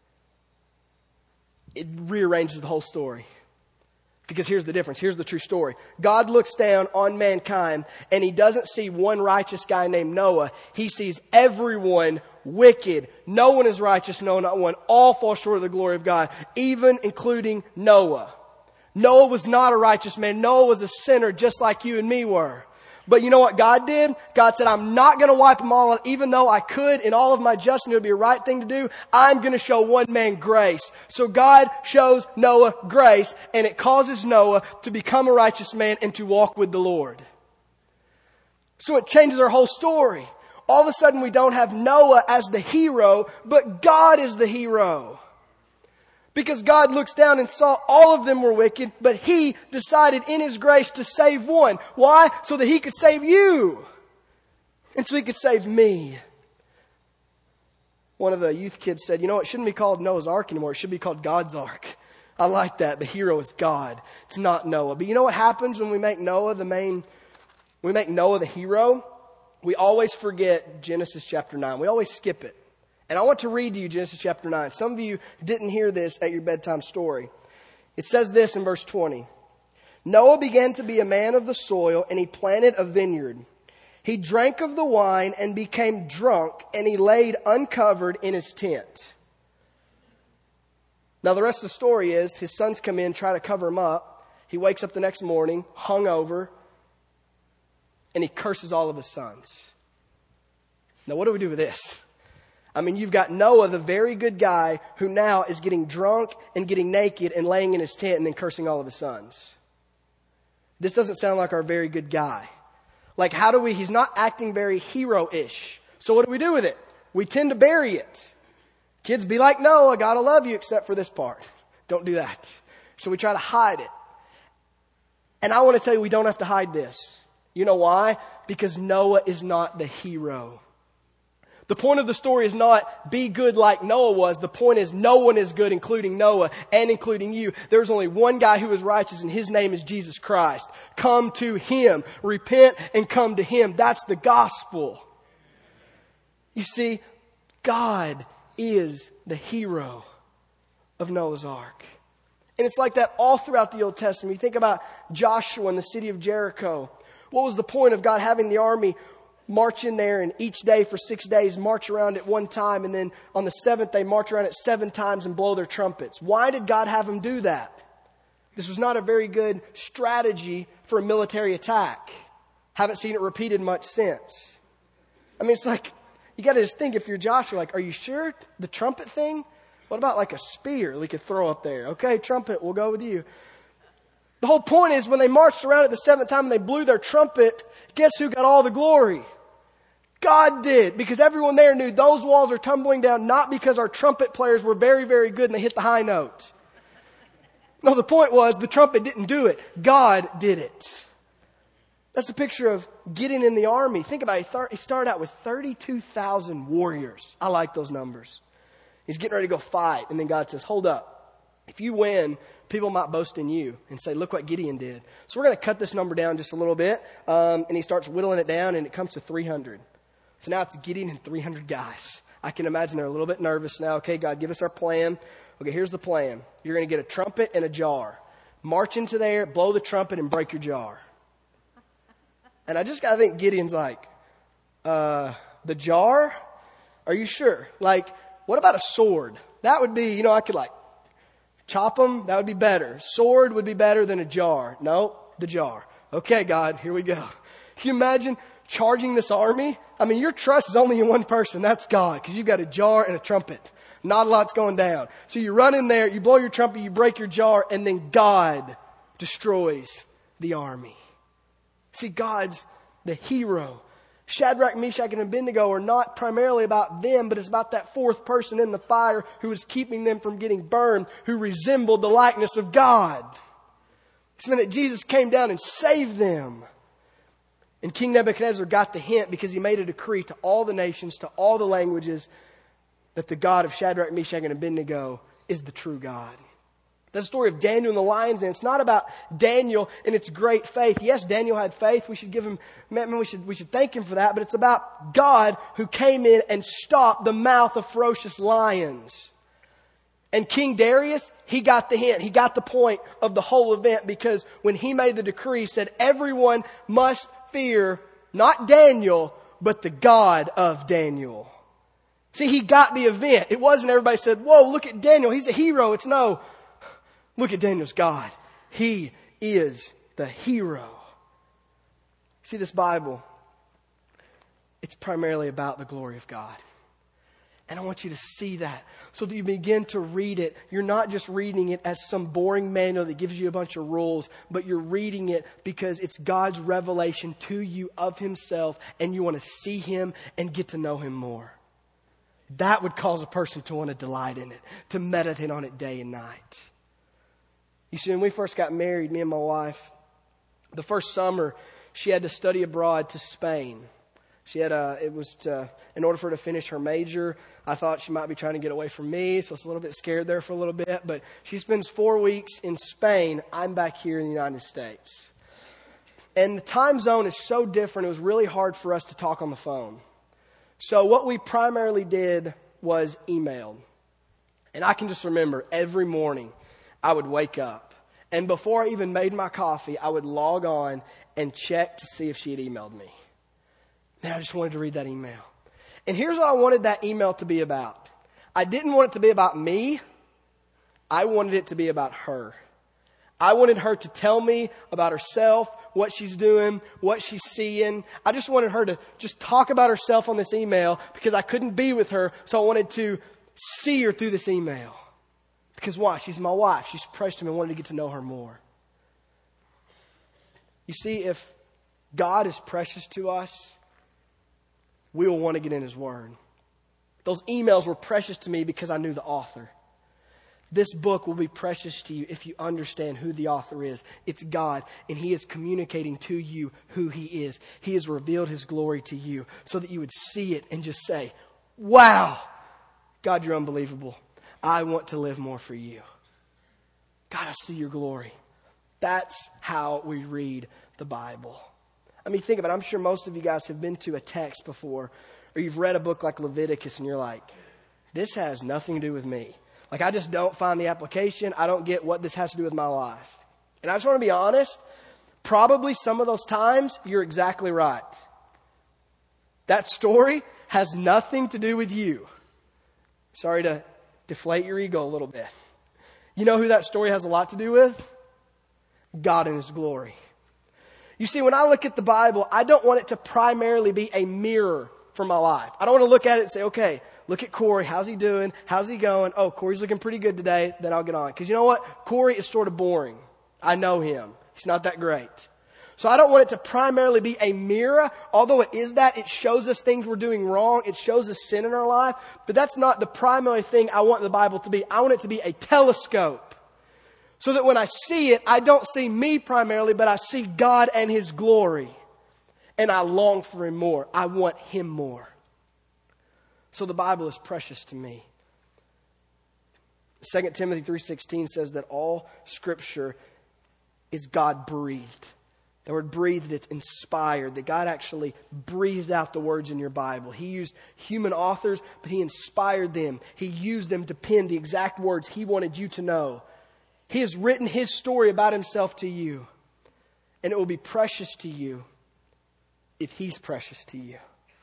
It rearranges the whole story. Because here's the difference. Here's the true story. God looks down on mankind and he doesn't see one righteous guy named Noah. He sees everyone wicked. No one is righteous. No, not one. All fall short of the glory of God, even including Noah. Noah was not a righteous man. Noah was a sinner just like you and me were. But you know what God did? God said, I'm not going to wipe them all out, even though I could in all of my justice, it would be a right thing to do. I'm going to show one man grace. So God shows Noah grace, and it causes Noah to become a righteous man and to walk with the Lord. So it changes our whole story. All of a sudden we don't have Noah as the hero, but God is the hero. Because God looks down and saw all of them were wicked, but He decided in His grace to save one. Why? So that He could save you. And so He could save me. One of the youth kids said, you know, it shouldn't be called Noah's Ark anymore. It should be called God's Ark. I like that. The hero is God. It's not Noah. But you know what happens when we make Noah the hero? We always forget Genesis chapter 9. We always skip it. And I want to read to you Genesis chapter 9. Some of you didn't hear this at your bedtime story. It says this in verse 20. Noah began to be a man of the soil, and he planted a vineyard. He drank of the wine and became drunk, and he laid uncovered in his tent. Now the rest of the story is his sons come in, try to cover him up. He wakes up the next morning, hungover, and he curses all of his sons. Now what do we do with this? I mean, you've got Noah, the very good guy, who now is getting drunk and getting naked and laying in his tent and then cursing all of his sons. This doesn't sound like our very good guy. Like, he's not acting very hero-ish. So what do we do with it? We tend to bury it. Kids, be like Noah, gotta love you except for this part. Don't do that. So we try to hide it. And I want to tell you, we don't have to hide this. You know why? Because Noah is not the hero. The point of the story is not be good like Noah was. The point is no one is good, including Noah and including you. There's only one guy who is righteous, and His name is Jesus Christ. Come to Him. Repent and come to Him. That's the gospel. You see, God is the hero of Noah's Ark. And it's like that all throughout the Old Testament. You think about Joshua and the city of Jericho. What was the point of God having the army march in there and each day for 6 days march around at one time, and then on the seventh day march around it 7 times and blow their trumpets? Why did God have them do that? This was not a very good strategy for a military attack. Haven't seen it repeated much since. I mean, it's like, you got to just think, if you're Joshua, like, are you sure the trumpet thing? What about like a spear we could throw up there? Okay, trumpet, we'll go with you. The whole point is, when they marched around it the 7th time and they blew their trumpet, guess who got all the glory? God did, because everyone there knew those walls are tumbling down, not because our trumpet players were very, very good and they hit the high note. No, the point was the trumpet didn't do it. God did it. That's a picture of getting in the army. Think about it. He started out with 32,000 warriors. I like those numbers. He's getting ready to go fight. And then God says, hold up. If you win, people might boast in you and say, look what Gideon did. So we're going to cut this number down just a little bit. And he starts whittling it down, and it comes to 300. So now it's Gideon and 300 guys. I can imagine they're a little bit nervous now. Okay, God, give us our plan. Okay, here's the plan. You're going to get a trumpet and a jar. March into there, blow the trumpet, and break your jar. And I just got to think Gideon's like, the jar? Are you sure? Like, what about a sword? That would be, I could like chop them. That would be better. Sword would be better than a jar. No, the jar. Okay, God, here we go. Can you imagine charging this army? I mean, your trust is only in one person. That's God, because you've got a jar and a trumpet. Not a lot's going down. So you run in there, you blow your trumpet, you break your jar, and then God destroys the army. See, God's the hero. Shadrach, Meshach, and Abednego are not primarily about them, but it's about that fourth person in the fire who was keeping them from getting burned, who resembled the likeness of God. It's meant that Jesus came down and saved them. And King Nebuchadnezzar got the hint, because he made a decree to all the nations, to all the languages, that the God of Shadrach, Meshach, and Abednego is the true God. The story of Daniel and the lions, and it's not about Daniel and its great faith. Yes, Daniel had faith. We should give him, we should thank him for that. But it's about God who came in and stopped the mouth of ferocious lions. And King Darius, he got the hint. He got the point of the whole event, because when he made the decree, he said everyone must fear not Daniel, but the God of Daniel. See, he got the event. It wasn't everybody said, whoa, look at Daniel. He's a hero. It's no, look at Daniel's God. He is the hero. See, this Bible, it's primarily about the glory of God. And I want you to see that so that you begin to read it. You're not just reading it as some boring manual that gives you a bunch of rules, but you're reading it because it's God's revelation to you of Himself, and you want to see Him and get to know Him more. That would cause a person to want to delight in it, to meditate on it day and night. You see, when we first got married, me and my wife, the first summer, she had to study abroad to Spain. She had in order for her to finish her major, I thought she might be trying to get away from me, so I was a little bit scared there for a little bit. But she spends 4 weeks in Spain. I'm back here in the United States. And the time zone is so different, it was really hard for us to talk on the phone. So what we primarily did was emailed. And I can just remember every morning I would wake up. And before I even made my coffee, I would log on and check to see if she had emailed me. Man, I just wanted to read that email. And here's what I wanted that email to be about. I didn't want it to be about me. I wanted it to be about her. I wanted her to tell me about herself, what she's doing, what she's seeing. I just wanted her to just talk about herself on this email because I couldn't be with her. So I wanted to see her through this email. Because why? She's my wife. She's precious to me. I wanted to get to know her more. You see, if God is precious to us, we will want to get in His Word. Those emails were precious to me because I knew the author. This book will be precious to you if you understand who the author is. It's God, and He is communicating to you who He is. He has revealed His glory to you so that you would see it and just say, wow, God, you're unbelievable. I want to live more for you. God, I see your glory. That's how we read the Bible. I mean, think about it. I'm sure most of you guys have been to a text before, or you've read a book like Leviticus and you're like, this has nothing to do with me. Like, I just don't find the application. I don't get what this has to do with my life. And I just want to be honest. Probably some of those times, you're exactly right. That story has nothing to do with you. Sorry to deflate your ego a little bit. You know who that story has a lot to do with? God and His glory. You see, when I look at the Bible, I don't want it to primarily be a mirror for my life. I don't want to look at it and say, okay, look at Corey. How's he doing? How's he going? Oh, Corey's looking pretty good today. Then I'll get on. Because you know what? Corey is sort of boring. I know him. He's not that great. So I don't want it to primarily be a mirror. Although it is that, it shows us things we're doing wrong. It shows us sin in our life. But that's not the primary thing I want the Bible to be. I want it to be a telescope. So that when I see it, I don't see me primarily, but I see God and His glory. And I long for Him more. I want Him more. So the Bible is precious to me. 2 Timothy 3:16 says that all Scripture is God-breathed. The word breathed, it's inspired. That God actually breathed out the words in your Bible. He used human authors, but He inspired them. He used them to pen the exact words He wanted you to know. He has written His story about Himself to you. And it will be precious to you if He's precious to you.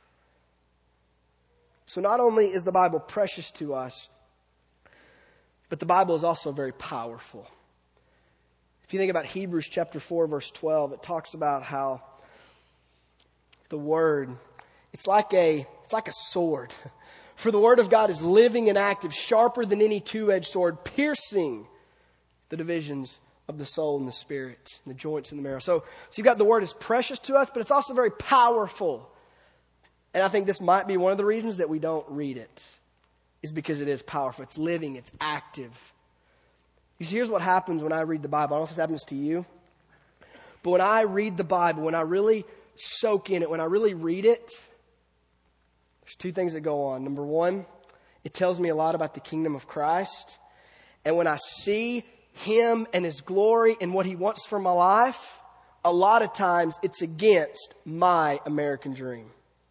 So not only is the Bible precious to us, but the Bible is also very powerful. If you think about Hebrews chapter 4, verse 12, it talks about how the Word, it's like a sword. For the Word of God is living and active, sharper than any two-edged sword, piercing the divisions of the soul and the spirit, and the joints and the marrow. So you've got the Word is precious to us, but it's also very powerful. And I think this might be one of the reasons that we don't read it, is because it is powerful. It's living, it's active. You see, here's what happens when I read the Bible. I don't know if this happens to you, but when I read the Bible, when I really soak in it, when I really read it, there's two things that go on. Number one, it tells me a lot about the kingdom of Christ. And when I see Him and His glory and what He wants for my life, a lot of times it's against my American dream.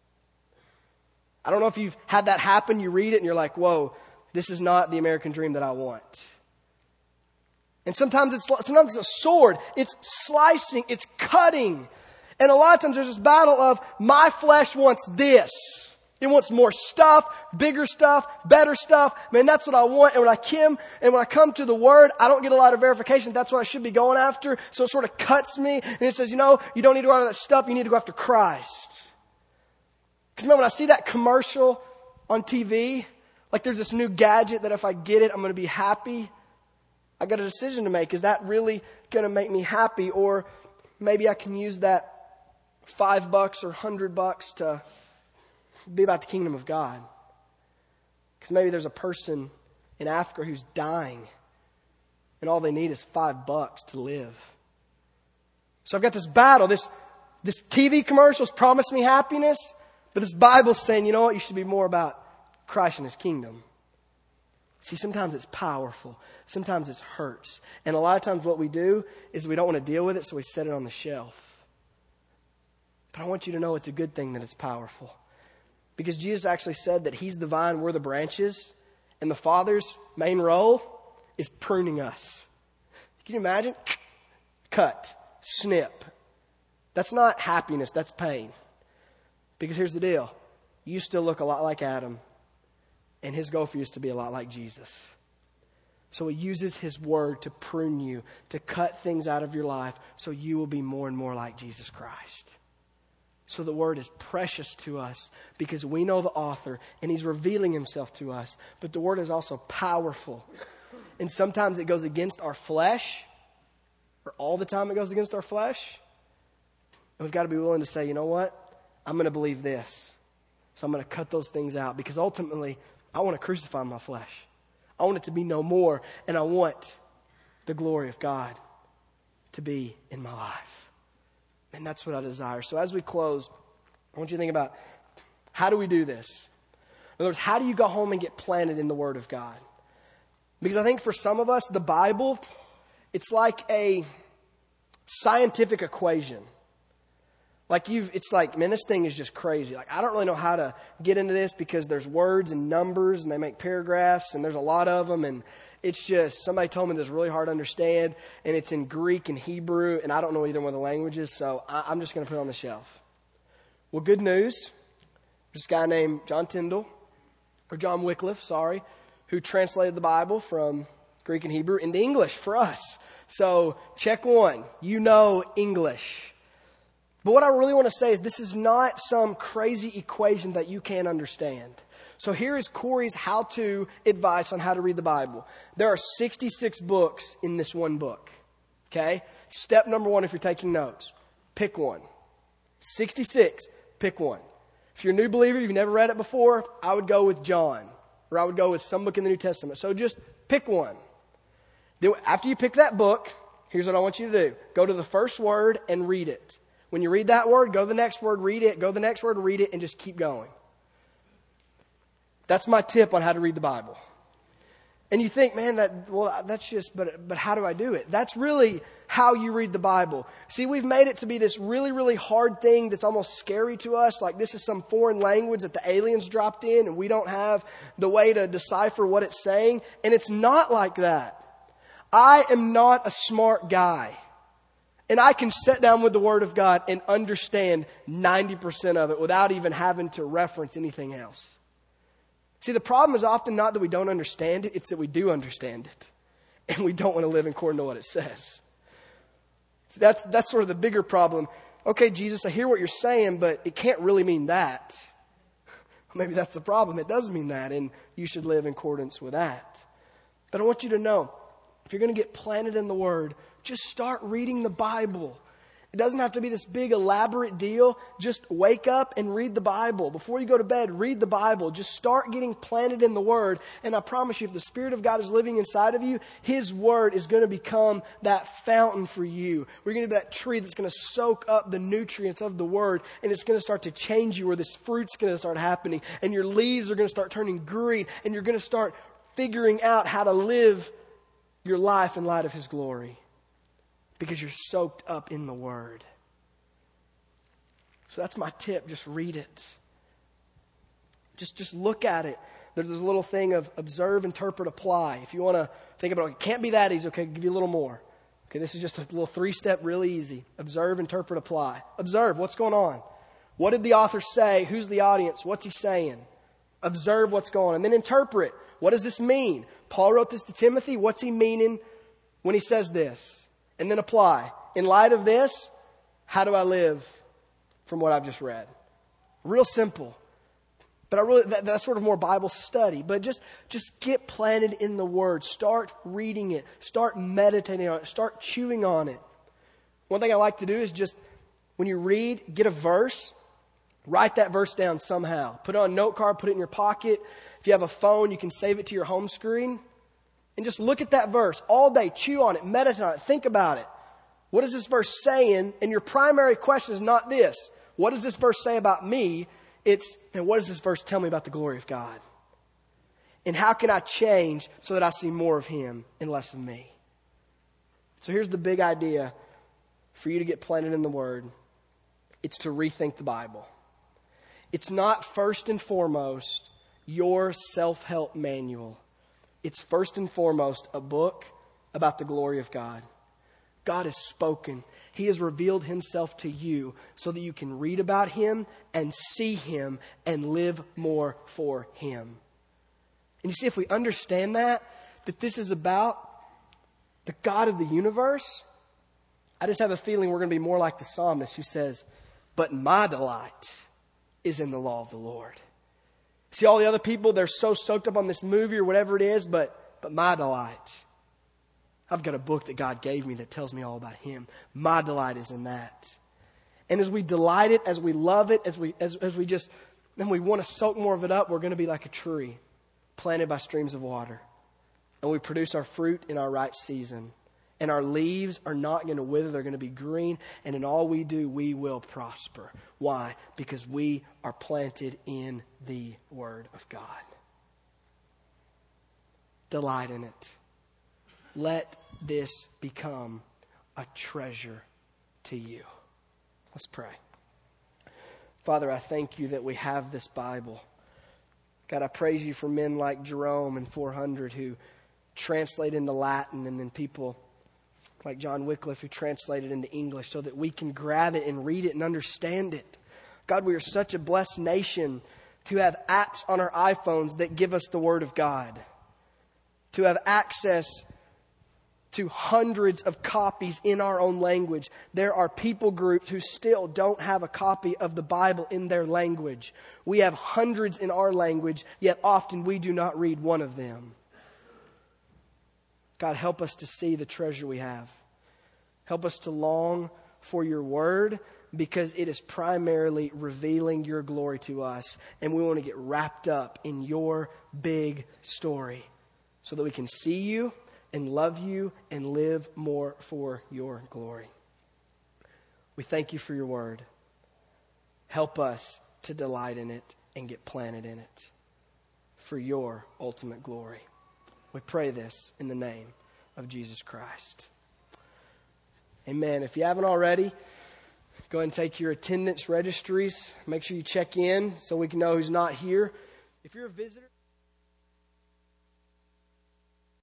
I don't know if you've had that happen. You read it and you're like, whoa, this is not the American dream that I want. And sometimes it's a sword. It's slicing. It's cutting. And a lot of times there's this battle of my flesh wants this. It wants more stuff, bigger stuff, better stuff. Man, that's what I want. And when I come to the Word, I don't get a lot of verification. That's what I should be going after. So it sort of cuts me. And it says, you don't need to go after that stuff. You need to go after Christ. Because man, when I see that commercial on TV, like there's this new gadget that if I get it, I'm going to be happy. I got a decision to make. Is that really going to make me happy? Or maybe I can use that $5 or $100 to be about the kingdom of God. Because maybe there's a person in Africa who's dying and all they need is $5 to live. So I've got this battle. This TV commercials promise me happiness, but this Bible's saying, you know what, you should be more about Christ and His kingdom. See, sometimes it's powerful. Sometimes it hurts. And a lot of times what we do is we don't want to deal with it, so we set it on the shelf. But I want you to know it's a good thing that it's powerful. Because Jesus actually said that He's the vine, we're the branches. And the Father's main role is pruning us. Can you imagine? Cut. Snip. That's not happiness, that's pain. Because here's the deal. You still look a lot like Adam. And his goal for you is to be a lot like Jesus. So He uses His Word to prune you, to cut things out of your life so you will be more and more like Jesus Christ. So the Word is precious to us because we know the author and He's revealing Himself to us. But the Word is also powerful. And sometimes it goes against our flesh, or all the time it goes against our flesh. And we've got to be willing to say, you know what? I'm going to believe this. So I'm going to cut those things out because ultimately I want to crucify my flesh. I want it to be no more. And I want the glory of God to be in my life. And that's what I desire. So as we close, I want you to think about, how do we do this? In other words, how do you go home and get planted in the Word of God? Because I think for some of us, the Bible, it's like a scientific equation. It's like, man, this thing is just crazy. Like, I don't really know how to get into this because there's words and numbers and they make paragraphs and there's a lot of them. And it's just, somebody told me this is really hard to understand and it's in Greek and Hebrew and I don't know either one of the languages. So I'm just going to put it on the shelf. Well, good news. There's this guy named John Wycliffe, who translated the Bible from Greek and Hebrew into English for us. So check one, you know English. But what I really want to say is this is not some crazy equation that you can't understand. So here is Corey's how-to advice on how to read the Bible. There are 66 books in this one book. Okay? Step number one, if you're taking notes, pick one. 66, pick one. If you're a new believer, you've never read it before, I would go with John. Or I would go with some book in the New Testament. So just pick one. Then after you pick that book, here's what I want you to do. Go to the first word and read it. When you read that word, go to the next word, read it. Go to the next word and read it and just keep going. That's my tip on how to read the Bible. And you think, man, that's just, but how do I do it? That's really how you read the Bible. See, we've made it to be this really, really hard thing that's almost scary to us. Like this is some foreign language that the aliens dropped in and we don't have the way to decipher what it's saying. And it's not like that. I am not a smart guy. And I can sit down with the Word of God and understand 90% of it without even having to reference anything else. See, the problem is often not that we don't understand it, it's that we do understand it. And we don't want to live according to what it says. See, that's sort of the bigger problem. Okay, Jesus, I hear what you're saying, but it can't really mean that. Maybe that's the problem. It does mean that, and you should live in accordance with that. But I want you to know, if you're going to get planted in the Word, just start reading the Bible. It doesn't have to be this big elaborate deal. Just wake up and read the Bible. Before you go to bed, read the Bible. Just start getting planted in the Word. And I promise you, if the Spirit of God is living inside of you, His Word is going to become that fountain for you. We're going to be that tree that's going to soak up the nutrients of the Word. And it's going to start to change you where this fruit's going to start happening. And your leaves are going to start turning green. And you're going to start figuring out how to live your life in light of His glory. Because you're soaked up in the Word. So that's my tip. Just read it. Just look at it. There's this little thing of observe, interpret, apply. If you want to think about it, it can't be that easy. Okay, I'll give you a little more. Okay, this is just a little 3-step, really easy. Observe, interpret, apply. Observe, what's going on? What did the author say? Who's the audience? What's he saying? Observe what's going on. And then interpret. What does this mean? Paul wrote this to Timothy. What's he meaning when he says this? And then apply. In light of this, how do I live from what I've just read? Real simple. But that's sort of more Bible study. But just get planted in the Word. Start reading it. Start meditating on it. Start chewing on it. One thing I like to do is just, when you read, get a verse, write that verse down somehow. Put it on a note card, put it in your pocket. If you have a phone, you can save it to your home screen. And just look at that verse all day. Chew on it. Meditate on it. Think about it. What is this verse saying? And your primary question is not this. What does this verse say about me? It's, and what does this verse tell me about the glory of God? And how can I change so that I see more of Him and less of me? So here's the big idea for you to get planted in the Word. It's to rethink the Bible. It's not first and foremost your self-help manual. It's first and foremost a book about the glory of God. God has spoken. He has revealed Himself to you so that you can read about Him and see Him and live more for Him. And you see, if we understand that this is about the God of the universe, I just have a feeling we're going to be more like the psalmist who says, but my delight is in the law of the Lord. See, all the other people, they're so soaked up on this movie or whatever it is, but my delight, I've got a book that God gave me that tells me all about Him. My delight is in that. And as we delight it, as we love it, as we want to soak more of it up, we're going to be like a tree planted by streams of water. And we produce our fruit in our right season. And our leaves are not going to wither. They're going to be green. And in all we do, we will prosper. Why? Because we are planted in the Word of God. Delight in it. Let this become a treasure to you. Let's pray. Father, I thank You that we have this Bible. God, I praise You for men like Jerome and 400 who translate into Latin, and then people like John Wycliffe who translated into English so that we can grab it and read it and understand it. God, we are such a blessed nation to have apps on our iPhones that give us the Word of God. To have access to hundreds of copies in our own language. There are people groups who still don't have a copy of the Bible in their language. We have hundreds in our language, yet often we do not read one of them. God, help us to see the treasure we have. Help us to long for Your Word, because it is primarily revealing Your glory to us. And we want to get wrapped up in Your big story so that we can see You and love You and live more for Your glory. We thank You for Your Word. Help us to delight in it and get planted in it for Your ultimate glory. We pray this in the name of Jesus Christ. Amen. If you haven't already, go ahead and take your attendance registries. Make sure you check in so we can know who's not here. If you're a visitor...